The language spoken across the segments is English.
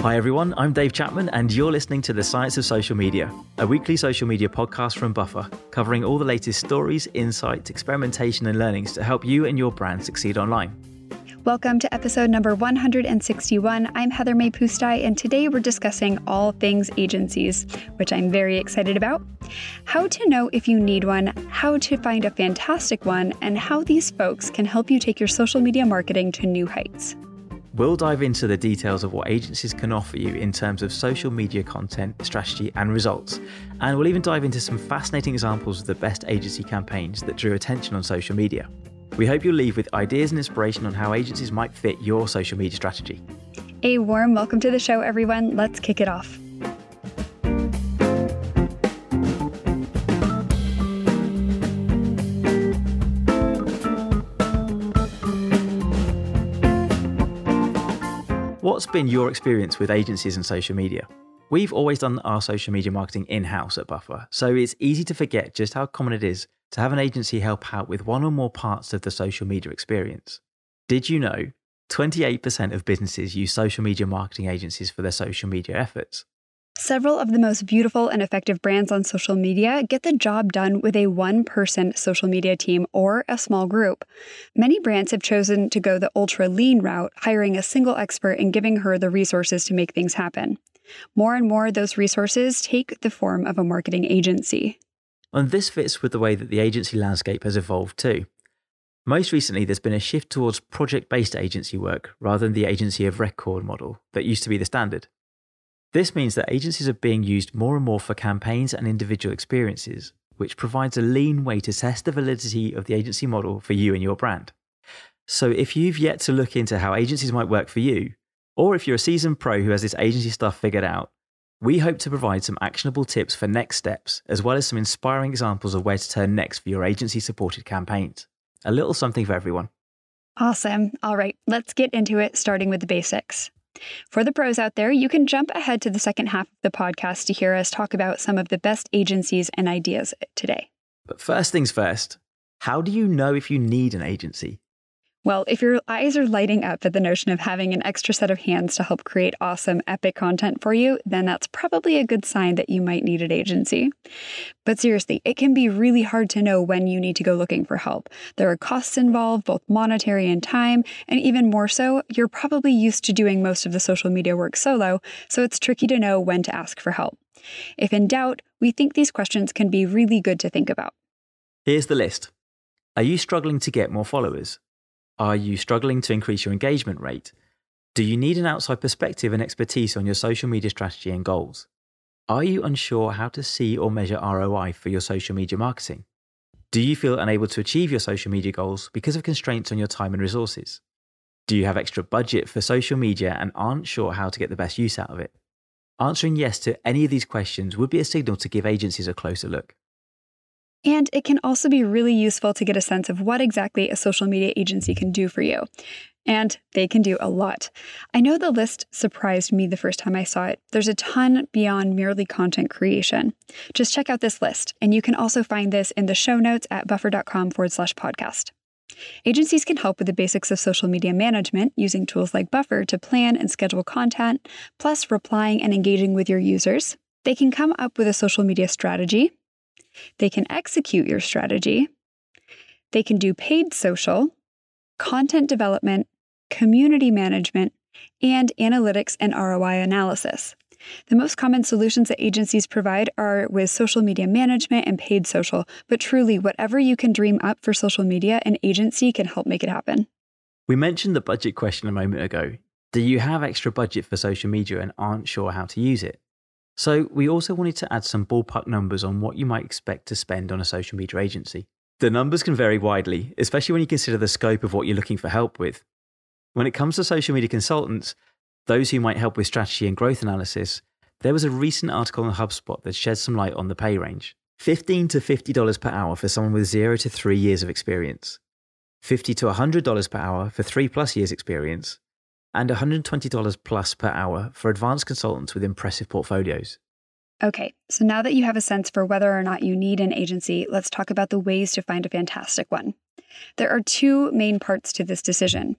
Hi everyone, I'm Dave Chapman and you're listening to The Science of Social Media, a weekly social media podcast from Buffer, covering all the latest stories, insights, experimentation and learnings to help you and your brand succeed online. Welcome to episode number 161. I'm Heather May Pustai, and today we're discussing all things agencies, which I'm very excited about. How to know if you need one, how to find a fantastic one, and how these folks can help you take your social media marketing to new heights. We'll dive into the details of what agencies can offer you in terms of social media content, strategy, and results. And we'll even dive into some fascinating examples of the best agency campaigns that drew attention on social media. We hope you'll leave with ideas and inspiration on how agencies might fit your social media strategy. A warm welcome to the show, everyone. Let's kick it off. What's been your experience with agencies and social media? We've always done our social media marketing in-house at Buffer, so it's easy to forget just how common it is to have an agency help out with one or more parts of the social media experience. Did you know 28% of businesses use social media marketing agencies for their social media efforts? Several of the most beautiful and effective brands on social media get the job done with a one-person social media team or a small group. Many brands have chosen to go the ultra-lean route, hiring a single expert and giving her the resources to make things happen. More and more, those resources take the form of a marketing agency. And this fits with the way that the agency landscape has evolved too. Most recently, there's been a shift towards project-based agency work rather than the agency of record model that used to be the standard. This means that agencies are being used more and more for campaigns and individual experiences, which provides a lean way to test the validity of the agency model for you and your brand. So if you've yet to look into how agencies might work for you, or if you're a seasoned pro who has this agency stuff figured out, we hope to provide some actionable tips for next steps, as well as some inspiring examples of where to turn next for your agency-supported campaigns. A little something for everyone. Awesome. All right, let's get into it, starting with the basics. For the pros out there, you can jump ahead to the second half of the podcast to hear us talk about some of the best agencies and ideas today. But first things first, how do you know if you need an agency? Well, if your eyes are lighting up at the notion of having an extra set of hands to help create awesome, epic content for you, then that's probably a good sign that you might need an agency. But seriously, it can be really hard to know when you need to go looking for help. There are costs involved, both monetary and time, and even more so, you're probably used to doing most of the social media work solo, so it's tricky to know when to ask for help. If in doubt, we think these questions can be really good to think about. Here's the list. Are you struggling to get more followers? Are you struggling to increase your engagement rate? Do you need an outside perspective and expertise on your social media strategy and goals? Are you unsure how to see or measure ROI for your social media marketing? Do you feel unable to achieve your social media goals because of constraints on your time and resources? Do you have extra budget for social media and aren't sure how to get the best use out of it? Answering yes to any of these questions would be a signal to give agencies a closer look. And it can also be really useful to get a sense of what exactly a social media agency can do for you. And they can do a lot. I know the list surprised me the first time I saw it. There's a ton beyond merely content creation. Just check out this list, and you can also find this in the show notes at buffer.com/podcast. Agencies can help with the basics of social media management using tools like Buffer to plan and schedule content, plus replying and engaging with your users. They can come up with a social media strategy. They can execute your strategy. They can do paid social, content development, community management, and analytics and ROI analysis. The most common solutions that agencies provide are with social media management and paid social, but truly, whatever you can dream up for social media, an agency can help make it happen. We mentioned the budget question a moment ago. Do you have extra budget for social media and aren't sure how to use it? So we also wanted to add some ballpark numbers on what you might expect to spend on a social media agency. The numbers can vary widely, especially when you consider the scope of what you're looking for help with. When it comes to social media consultants, those who might help with strategy and growth analysis, there was a recent article on HubSpot that sheds some light on the pay range. $15 to $50 per hour for someone with 0 to 3 years of experience. $50 to $100 per hour for 3+ years experience. And $120 plus per hour for advanced consultants with impressive portfolios. Okay, so now that you have a sense for whether or not you need an agency, let's talk about the ways to find a fantastic one. There are two main parts to this decision.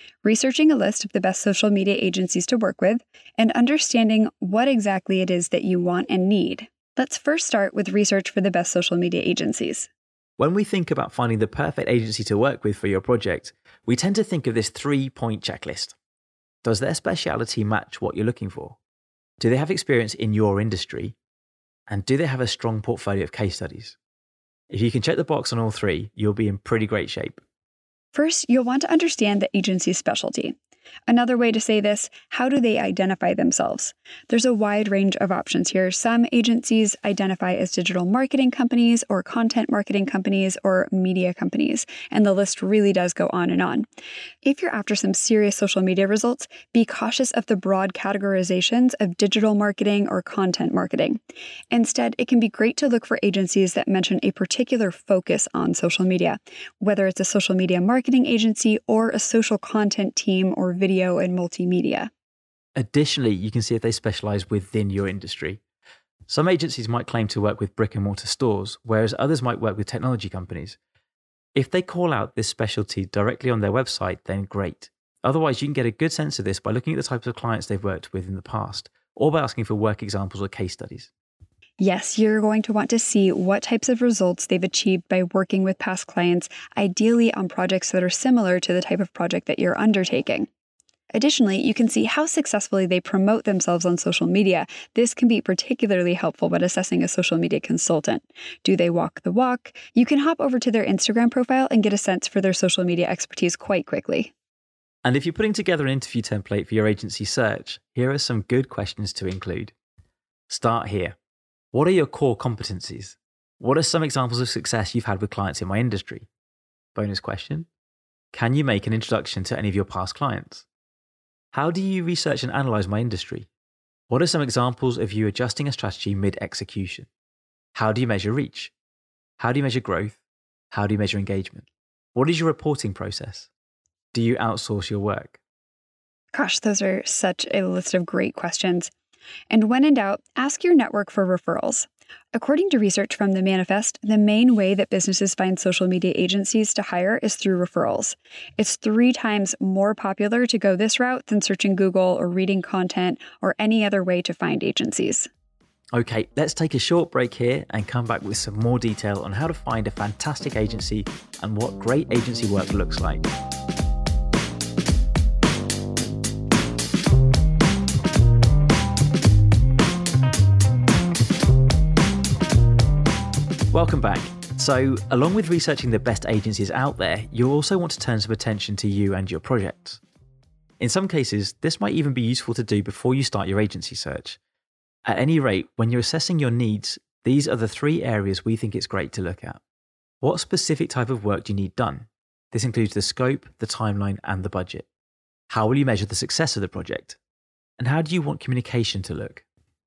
researching a list of the best social media agencies to work with, and understanding what exactly it is that you want and need. Let's first start with research for the best social media agencies. When we think about finding the perfect agency to work with for your project, we tend to think of this 3-point checklist. Does their speciality match what you're looking for? Do they have experience in your industry? And do they have a strong portfolio of case studies? If you can check the box on all 3, you'll be in pretty great shape. First, you'll want to understand the agency's specialty. Another way to say this, how do they identify themselves? There's a wide range of options here. Some agencies identify as digital marketing companies or content marketing companies or media companies, and the list really does go on and on. If you're after some serious social media results, be cautious of the broad categorizations of digital marketing or content marketing. Instead, it can be great to look for agencies that mention a particular focus on social media, whether it's a social media marketing agency or a social content team or video and multimedia. Additionally, you can see if they specialize within your industry. Some agencies might claim to work with brick and mortar stores, whereas others might work with technology companies. If they call out this specialty directly on their website, then great. Otherwise, you can get a good sense of this by looking at the types of clients they've worked with in the past, or by asking for work examples or case studies. Yes, you're going to want to see what types of results they've achieved by working with past clients, ideally on projects that are similar to the type of project that you're undertaking. Additionally, you can see how successfully they promote themselves on social media. This can be particularly helpful when assessing a social media consultant. Do they walk the walk? You can hop over to their Instagram profile and get a sense for their social media expertise quite quickly. And if you're putting together an interview template for your agency search, here are some good questions to include. Start here. What are your core competencies? What are some examples of success you've had with clients in my industry? Bonus question. Can you make an introduction to any of your past clients? How do you research and analyze my industry? What are some examples of you adjusting a strategy mid-execution? How do you measure reach? How do you measure growth? How do you measure engagement? What is your reporting process? Do you outsource your work? Gosh, those are such a list of great questions. And when in doubt, ask your network for referrals. According to research from The Manifest, the main way that businesses find social media agencies to hire is through referrals. It's 3 times more popular to go this route than searching Google or reading content or any other way to find agencies. Okay, let's take a short break here and come back with some more detail on how to find a fantastic agency and what great agency work looks like. Welcome back. So, along with researching the best agencies out there, you'll also want to turn some attention to you and your projects. In some cases, this might even be useful to do before you start your agency search. At any rate, when you're assessing your needs, these are the 3 areas we think it's great to look at. What specific type of work do you need done? This includes the scope, the timeline, and the budget. How will you measure the success of the project? And how do you want communication to look?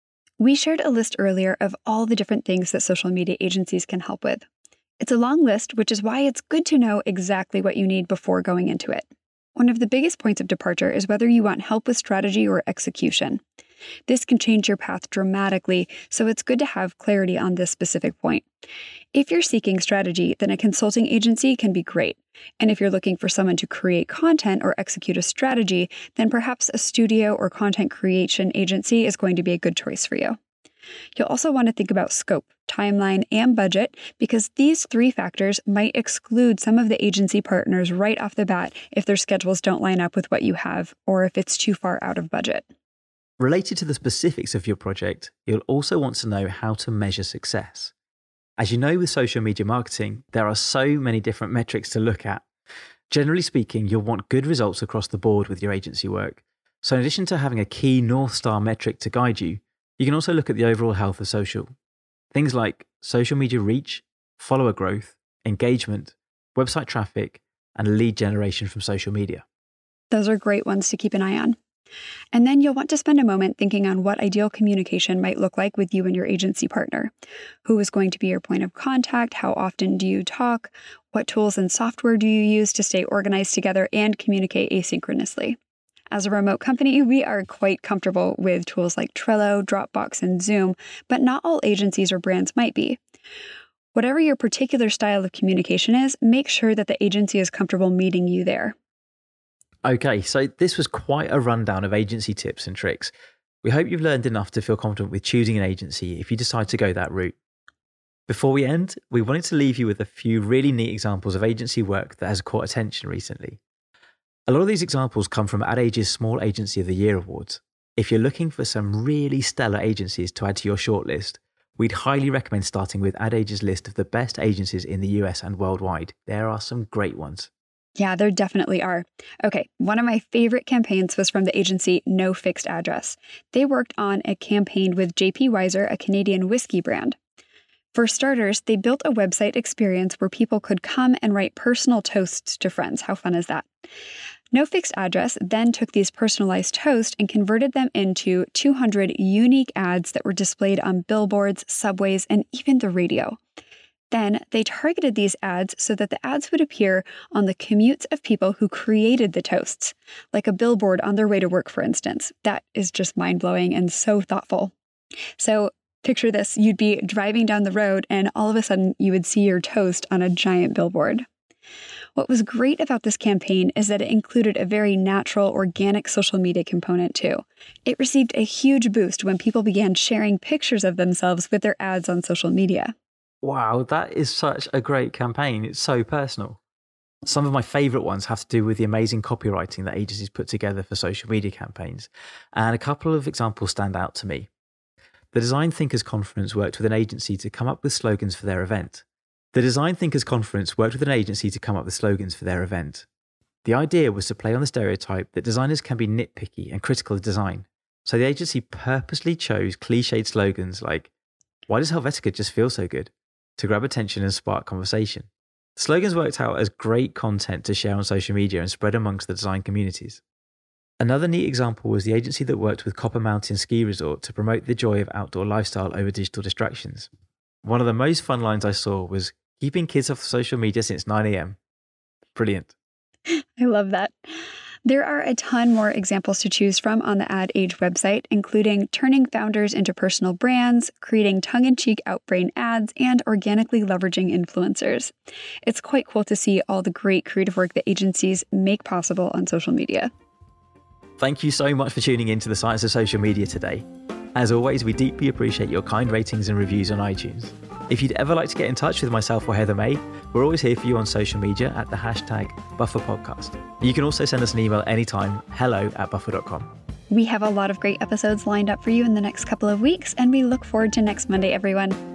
We shared a list earlier of all the different things that social media agencies can help with. It's a long list, which is why it's good to know exactly what you need before going into it. One of the biggest points of departure is whether you want help with strategy or execution. This can change your path dramatically, so it's good to have clarity on this specific point. If you're seeking strategy, then a consulting agency can be great. And if you're looking for someone to create content or execute a strategy, then perhaps a studio or content creation agency is going to be a good choice for you. You'll also want to think about scope, timeline, and budget, because these 3 factors might exclude some of the agency partners right off the bat if their schedules don't line up with what you have, or if it's too far out of budget. Related to the specifics of your project, you'll also want to know how to measure success. As you know, with social media marketing, there are so many different metrics to look at. Generally speaking, you'll want good results across the board with your agency work. So in addition to having a key North Star metric to guide you, you can also look at the overall health of social. Things like social media reach, follower growth, engagement, website traffic, and lead generation from social media. Those are great ones to keep an eye on. And then you'll want to spend a moment thinking on what ideal communication might look like with you and your agency partner. Who is going to be your point of contact? How often do you talk? What tools and software do you use to stay organized together and communicate asynchronously? As a remote company, we are quite comfortable with tools like Trello, Dropbox, and Zoom, but not all agencies or brands might be. Whatever your particular style of communication is, make sure that the agency is comfortable meeting you there. Okay, so this was quite a rundown of agency tips and tricks. We hope you've learned enough to feel confident with choosing an agency if you decide to go that route. Before we end, we wanted to leave you with a few really neat examples of agency work that has caught attention recently. A lot of these examples come from Ad Age's Small Agency of the Year Awards. If you're looking for some really stellar agencies to add to your shortlist, we'd highly recommend starting with Ad Age's list of the best agencies in the US and worldwide. There are some great ones. Yeah, there definitely are. Okay, one of my favorite campaigns was from the agency No Fixed Address. They worked on a campaign with J.P. Weiser, a Canadian whiskey brand. For starters, they built a website experience where people could come and write personal toasts to friends. How fun is that? No Fixed Address then took these personalized toasts and converted them into 200 unique ads that were displayed on billboards, subways, and even the radio. Then they targeted these ads so that the ads would appear on the commutes of people who created the toasts, like a billboard on their way to work, for instance. That is just mind-blowing and so thoughtful. So picture this, you'd be driving down the road and all of a sudden you would see your toast on a giant billboard. What was great about this campaign is that it included a very natural, organic social media component too. It received a huge boost when people began sharing pictures of themselves with their ads on social media. Wow, that is such a great campaign. It's so personal. Some of my favourite ones have to do with the amazing copywriting that agencies put together for social media campaigns, and a couple of examples stand out to me. The Design Thinkers Conference worked with an agency to come up with slogans for their event. The idea was to play on the stereotype that designers can be nitpicky and critical of design. So the agency purposely chose cliched slogans like, "Why does Helvetica just feel so good?" to grab attention and spark conversation. The slogans worked out as great content to share on social media and spread amongst the design communities. Another neat example was the agency that worked with Copper Mountain Ski Resort to promote the joy of outdoor lifestyle over digital distractions. One of the most fun lines I saw was, "Keeping kids off social media since 9 a.m. Brilliant. I love that. There are a ton more examples to choose from on the Ad Age website, including turning founders into personal brands, creating tongue-in-cheek outbrain ads, and organically leveraging influencers. It's quite cool to see all the great creative work that agencies make possible on social media. Thank you so much for tuning in to the Science of Social Media today. As always, we deeply appreciate your kind ratings and reviews on iTunes. If you'd ever like to get in touch with myself or Heather May, we're always here for you on social media at the #BufferPodcast. You can also send us an email anytime, hello@buffer.com. We have a lot of great episodes lined up for you in the next couple of weeks, and we look forward to next Monday, everyone.